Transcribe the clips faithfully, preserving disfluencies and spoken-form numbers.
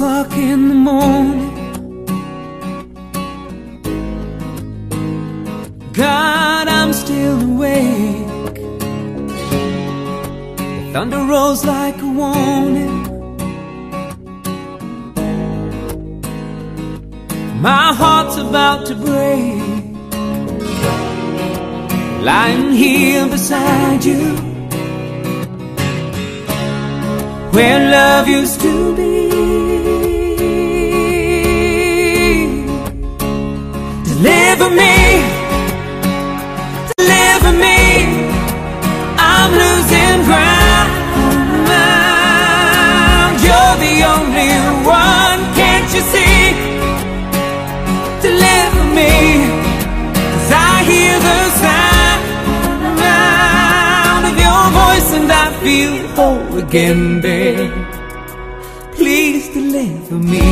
o'clock in the morning. God, I'm still awake. The thunder rolls like a warning. My heart's about to break. Lying here beside you, where love used to be. Deliver me, deliver me, I'm losing ground. You're the only one, can't you see? Deliver me, 'cause I hear the sound of your voice and I feel whole again, babe. Please deliver me.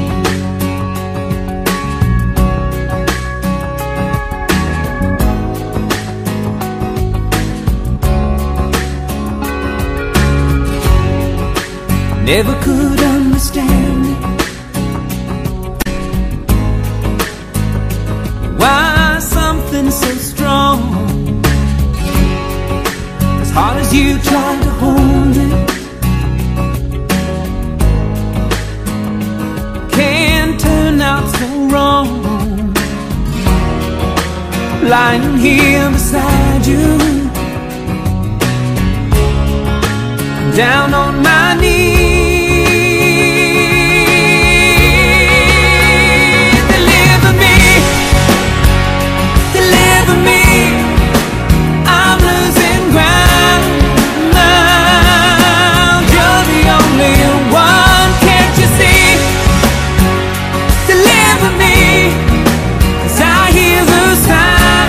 Never could understand it, why something so strong, as hard as you try to hold it, can turn out so wrong. Lying here beside you, down on my knees. Deliver me, deliver me, I'm losing ground. You're the only one, can't you see? Deliver me, 'cause I hear the sound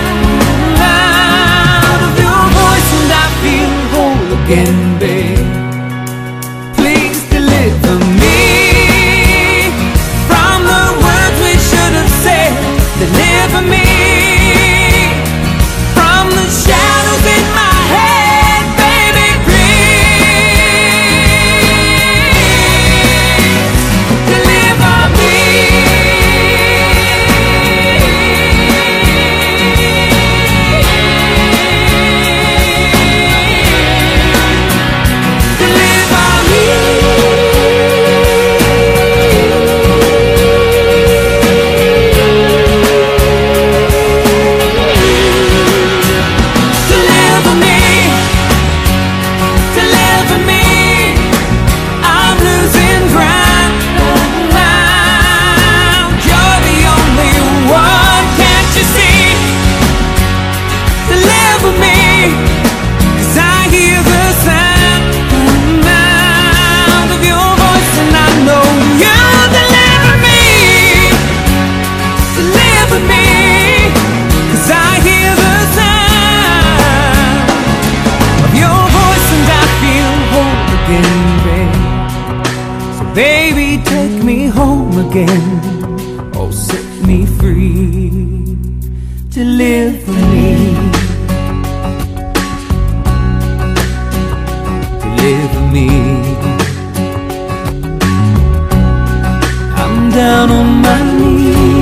of your voice and I feel whole again, babe. Please deliver me from the words we should have said. Deliver me from the shadows in my head, baby, please deliver me. Deliver me. Deliver me, deliver me, I'm losing ground. You're the only one, can't you see? Deliver me, 'cause I hear the sound of your voice and I know you'll deliver me. Deliver me, 'cause I hear the sound of your voice and I feel whole again, babe. So baby, take me home again. Oh, set me free. Deliver me, deliver me. I'm down on my knees.